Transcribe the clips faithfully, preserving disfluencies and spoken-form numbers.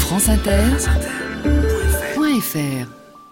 franceinter point f r.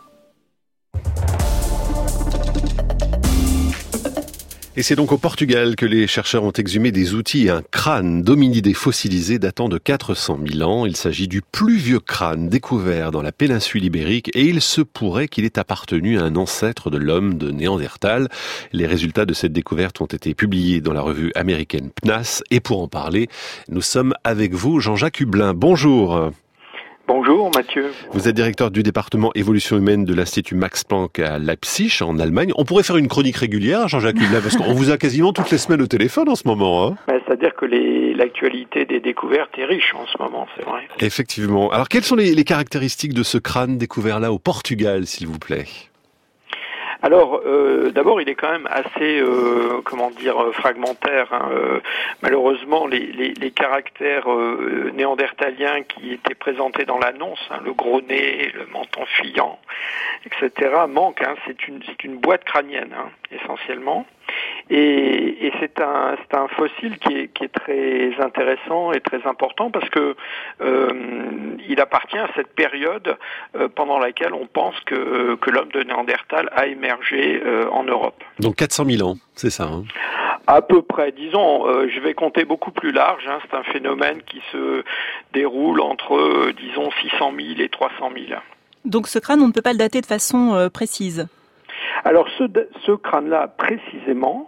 Et c'est donc au Portugal que les chercheurs ont exhumé des outils et un crâne d'hominidés fossilisés datant de quatre cent mille ans. Il s'agit du plus vieux crâne découvert dans la péninsule ibérique et il se pourrait qu'il ait appartenu à un ancêtre de l'homme de Néandertal. Les résultats de cette découverte ont été publiés dans la revue américaine P N A S et pour en parler, nous sommes avec vous, Jean-Jacques Hublin. Bonjour. Bonjour Mathieu. Vous êtes directeur du département évolution humaine de l'Institut Max Planck à Leipzig, en Allemagne. On pourrait faire une chronique régulière, Jean-Jacques Hublin, parce qu'on vous a quasiment toutes les semaines au téléphone en ce moment. Hein. Ben, c'est-à-dire que les, l'actualité des découvertes est riche en ce moment, c'est vrai. Effectivement. Alors, quelles sont les, les caractéristiques de ce crâne découvert là au Portugal, s'il vous plaît ? Alors, euh, d'abord, il est quand même assez, euh, comment dire, fragmentaire. Hein. Euh, malheureusement, les, les, les caractères euh, néandertaliens qui étaient présentés dans l'annonce, hein, le gros nez, le menton fuyant, et cetera, manquent. Hein. C'est une, c'est une boîte crânienne, hein, essentiellement. Et, et c'est un, c'est un fossile qui est, qui est très intéressant et très important parce que euh, il appartient à cette période euh, pendant laquelle on pense que, que l'homme de Néandertal a émergé euh, en Europe. Donc quatre cent mille ans, c'est ça hein. À peu près, disons, euh, je vais compter beaucoup plus large, hein, c'est un phénomène qui se déroule entre, euh, disons, six cent mille et trois cent mille. Donc ce crâne, on ne peut pas le dater de façon euh, précise. Alors ce, ce crâne-là, précisément,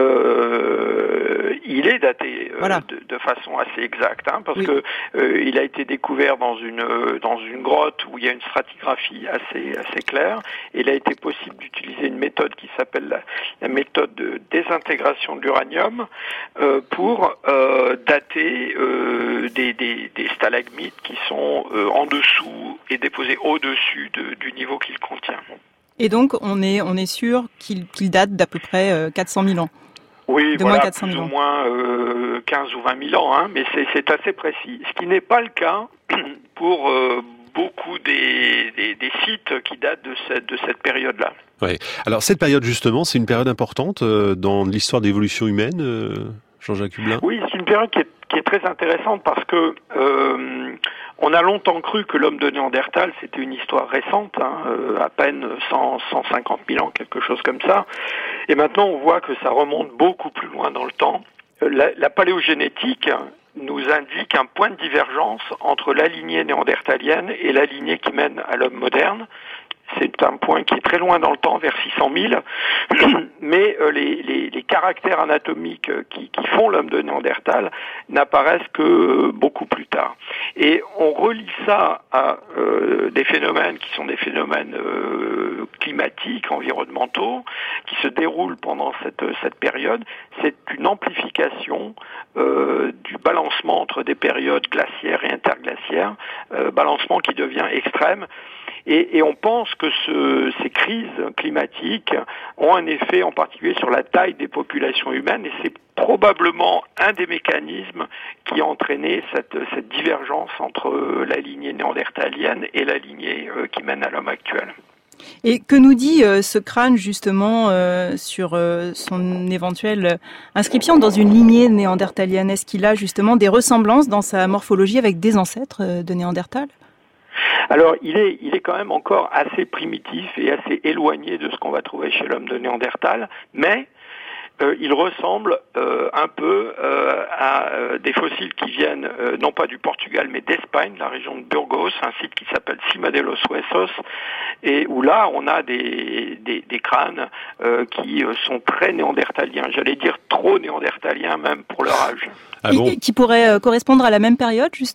euh, il est daté euh, voilà. de, de façon assez exacte, hein, parce oui. que euh, il a été découvert dans une euh, dans une grotte où il y a une stratigraphie assez assez claire. Et il a été possible d'utiliser une méthode qui s'appelle la, la méthode de désintégration de l'uranium euh, pour euh, dater euh, des, des, des stalagmites qui sont euh, en dessous et déposés au-dessus de, du niveau qu'il contient. Et donc, on est, on est sûr qu'il, qu'il date d'à peu près euh, quatre cent mille ans. Oui, de voilà, moins quatre cent mille plus ans. ou moins euh, quinze ou vingt mille ans, hein, mais c'est, c'est assez précis. Ce qui n'est pas le cas pour euh, beaucoup des, des, des sites qui datent de cette, de cette période-là. Ouais. Alors, cette période, justement, c'est une période importante euh, dans l'histoire de l'évolution humaine, euh, Jean-Jacques Hublin ? Oui, c'est une période qui est, qui est très intéressante parce que euh, on a longtemps cru que l'homme de Néandertal, c'était une histoire récente, hein, euh, à peine cent, cent cinquante mille ans, quelque chose comme ça. Et maintenant, on voit que ça remonte beaucoup plus loin dans le temps. La, la paléogénétique nous indique un point de divergence entre la lignée néandertalienne et la lignée qui mène à l'homme moderne. C'est un point qui est très loin dans le temps, vers six cent mille, mais euh, les, les, les caractères anatomiques qui, qui font l'homme de Néandertal n'apparaissent que euh, beaucoup plus tard. Et on relie ça à euh, des phénomènes qui sont des phénomènes euh, climatiques, environnementaux, qui se déroulent pendant cette, cette période. C'est une amplification euh, du balancement entre des périodes glaciaires et interglaciaires, euh, balancement qui devient extrême. Et, et on pense que ce, ces crises climatiques ont un effet en particulier sur la taille des populations humaines et c'est probablement un des mécanismes qui a entraîné cette, cette divergence entre la lignée néandertalienne et la lignée euh, qui mène à l'homme actuel. Et que nous dit euh, ce crâne justement euh, sur euh, son éventuelle inscription dans une lignée néandertalienne ? Est-ce qu'il a justement des ressemblances dans sa morphologie avec des ancêtres euh, de Néandertal ? Alors, il est, il est quand même encore assez primitif et assez éloigné de ce qu'on va trouver chez l'homme de Néandertal, mais euh, il ressemble euh, un peu euh, à euh, des fossiles qui viennent euh, non pas du Portugal, mais d'Espagne, la région de Burgos, un site qui s'appelle Cima de los Huesos, et où là, on a des, des, des crânes euh, qui sont très néandertaliens, j'allais dire trop néandertaliens même pour leur âge. Ah bon ? Et, qui pourraient euh, correspondre à la même période, justement ?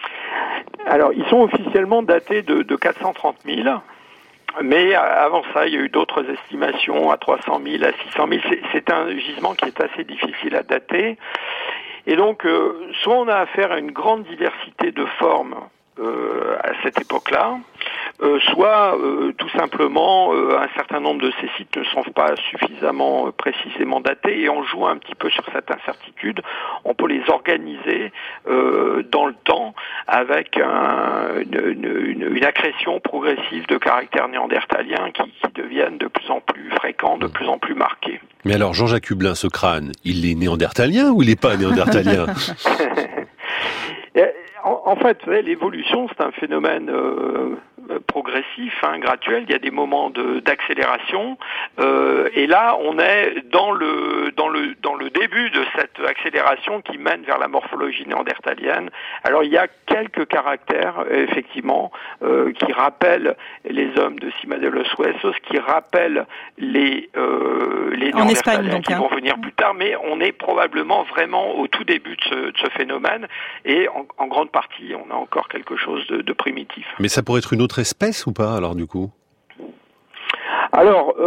Alors, ils sont officiellement datés de, de quatre cent trente mille, mais avant ça, il y a eu d'autres estimations à trois cent mille, à six cent mille. C'est, c'est un gisement qui est assez difficile à dater. Et donc, euh, soit on a affaire à une grande diversité de formes euh, à cette époque-là, euh, soit euh, tout simplement euh, un certain nombre de ces sites ne sont pas suffisamment euh, précisément datés et on joue un petit peu sur cette incertitude. On peut les organiser euh, dans le temps avec un, une, une, une accrétion progressive de caractères néandertaliens qui, qui deviennent de plus en plus fréquents, de plus en plus marqués. Mais alors Jean-Jacques Hublin, ce crâne, il est néandertalien ou il n'est pas néandertalien ? en, en fait, l'évolution, c'est un phénomène euh, progressif, hein, graduel. Il y a des moments de, d'accélération, euh, et là, on est dans le dans le dans le début de cette accélération qui mène vers la morphologie néandertalienne. Alors, il y a quelques caractères, effectivement, euh, qui rappellent les hommes de Cima de los Huesos, qui rappellent les euh, les en Espagne, néandertaliens donc, qui hein. vont venir plus tard, mais on est probablement vraiment au tout début de ce, de ce phénomène, et en, en grande partie, on a encore quelque chose de, de primitif. Mais ça pourrait être une autre espèce ou pas, alors, du coup ? Alors,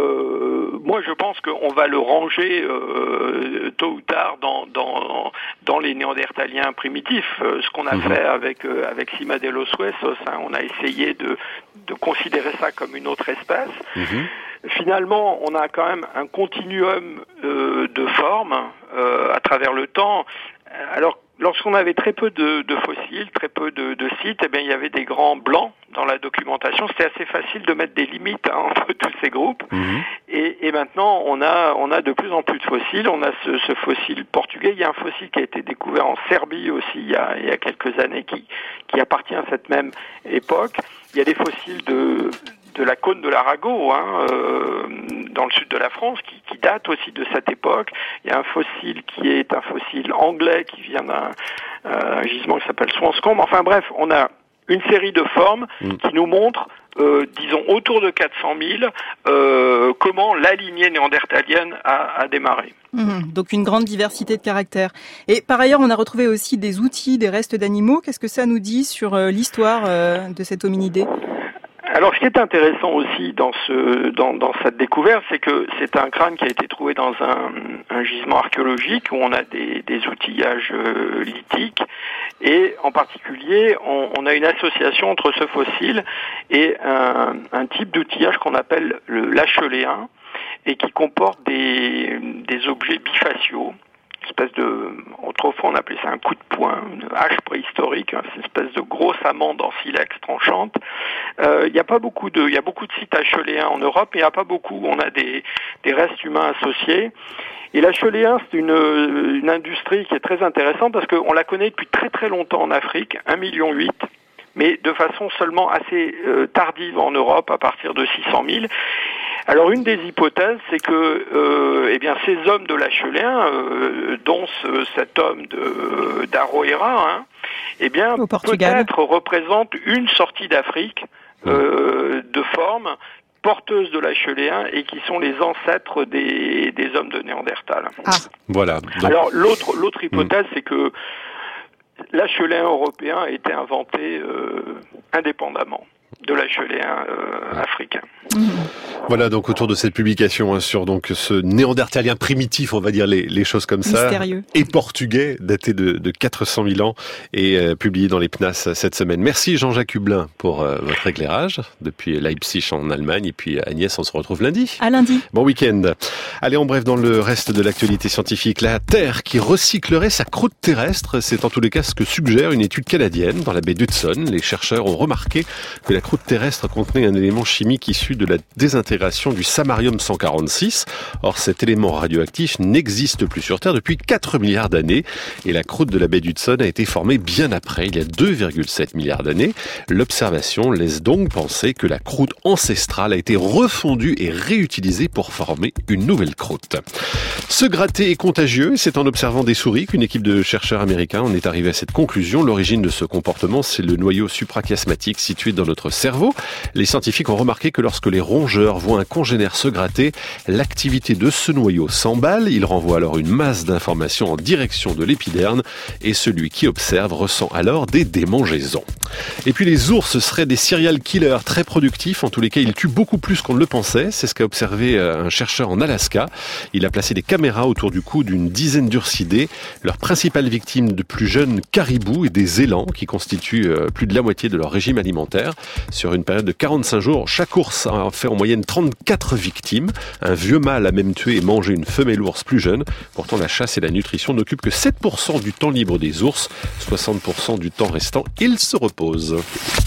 euh, moi, je pense qu'on va le ranger euh, tôt ou tard dans, dans, dans les néandertaliens primitifs. Euh, ce qu'on a mmh. fait avec, euh, avec Cima de los Huesos, hein, on a essayé de, de considérer ça comme une autre espèce. Mmh. Finalement, on a quand même un continuum euh, de formes euh, à travers le temps. Alors, lorsqu'on avait très peu de, de fossiles, très peu de, de sites, eh bien, il y avait des grands blancs dans la documentation. C'était assez facile de mettre des limites, hein, entre tous ces groupes. Mmh. Et, et maintenant, on a, on a de plus en plus de fossiles. On a ce, ce fossile portugais. Il y a un fossile qui a été découvert en Serbie aussi il y a, il y a quelques années, qui, qui appartient à cette même époque. Il y a des fossiles de de la cône de l'Arago, hein, euh, dans le sud de la France, qui, qui date aussi de cette époque. Il y a un fossile qui est un fossile anglais qui vient d'un euh, gisement qui s'appelle Swanscombe. Enfin bref, on a une série de formes mmh. qui nous montrent, euh, disons autour de quatre cent mille, euh, comment la lignée néandertalienne a, a démarré. Mmh, donc une grande diversité de caractères. Et par ailleurs, on a retrouvé aussi des outils, des restes d'animaux. Qu'est-ce que ça nous dit sur euh, l'histoire euh, de cet hominidé ? Alors, ce qui est intéressant aussi dans ce dans, dans cette découverte, c'est que c'est un crâne qui a été trouvé dans un, un gisement archéologique où on a des, des outillages euh, lithiques, et en particulier, on, on a une association entre ce fossile et un, un type d'outillage qu'on appelle le l'acheléen, et qui comporte des, des objets bifaciaux. Espèce de, autrefois on appelait ça un coup de poing, une hache préhistorique, hein, c'est une espèce de grosse amande en silex tranchante. Euh, il y a pas beaucoup de, il y a beaucoup de sites acheléens en Europe, mais il n'y a pas beaucoup. On a des, des restes humains associés. Et l'acheléen, c'est une, une industrie qui est très intéressante parce qu'on la connaît depuis très très longtemps en Afrique, un virgule huit million, mais de façon seulement assez euh, tardive en Europe, à partir de six cent mille. Alors une des hypothèses, c'est que euh, eh bien ces hommes de l'acheléen, euh, dont ce, cet homme de d'Aroeira, hein, eh bien peut-être représente une sortie d'Afrique euh, de forme porteuses de l'acheléen et qui sont les ancêtres des, des hommes de Néandertal. Ah. Voilà. Donc... Alors l'autre l'autre hypothèse, mmh. c'est que l'acheléen européen a été inventé euh, indépendamment de l'acheléen euh, africain. Mmh. Voilà, donc autour de cette publication hein, sur donc ce néandertalien primitif, on va dire les, les choses comme ça, mystérieux, et portugais, daté de, de quatre cent mille ans, et euh, publié dans les P N A S cette semaine. Merci Jean-Jacques Hublin pour euh, votre éclairage depuis Leipzig en Allemagne, et puis Agnès, on se retrouve lundi. À lundi. Bon week-end. Allez, en bref, dans le reste de l'actualité scientifique, la Terre qui recyclerait sa croûte terrestre, c'est en tous les cas ce que suggère une étude canadienne dans la baie d'Hudson. Les chercheurs ont remarqué que la croûte terrestre contenait un élément chimique issu de la désintégration du samarium cent quarante-six. Or, cet élément radioactif n'existe plus sur Terre depuis quatre milliards d'années, et la croûte de la baie d'Hudson a été formée bien après, il y a deux virgule sept milliards d'années. L'observation laisse donc penser que la croûte ancestrale a été refondue et réutilisée pour former une nouvelle croûte. Se gratter est contagieux, c'est en observant des souris qu'une équipe de chercheurs américains en est arrivée à cette conclusion. L'origine de ce comportement, c'est le noyau suprachiasmatique situé dans notre cerveau. Les scientifiques ont remarqué que lorsque les rongeurs voient un congénère se gratter, l'activité de ce noyau s'emballe, il renvoie alors une masse d'informations en direction de l'épiderme, et celui qui observe ressent alors des démangeaisons. Et puis les ours seraient des serial killers très productifs, en tous les cas ils tuent beaucoup plus qu'on ne le pensait, c'est ce qu'a observé un chercheur en Alaska. Il a placé des caméras autour du cou d'une dizaine d'ursidés, leur principale victime de plus jeunes caribous et des élans qui constituent plus de la moitié de leur régime alimentaire. Sur une période de quarante-cinq jours, chaque ours a fait en moyenne trente-quatre victimes. Un vieux mâle a même tué et mangé une femelle ours plus jeune. Pourtant, la chasse et la nutrition n'occupent que sept pour cent du temps libre des ours. soixante pour cent du temps restant, ils se reposent.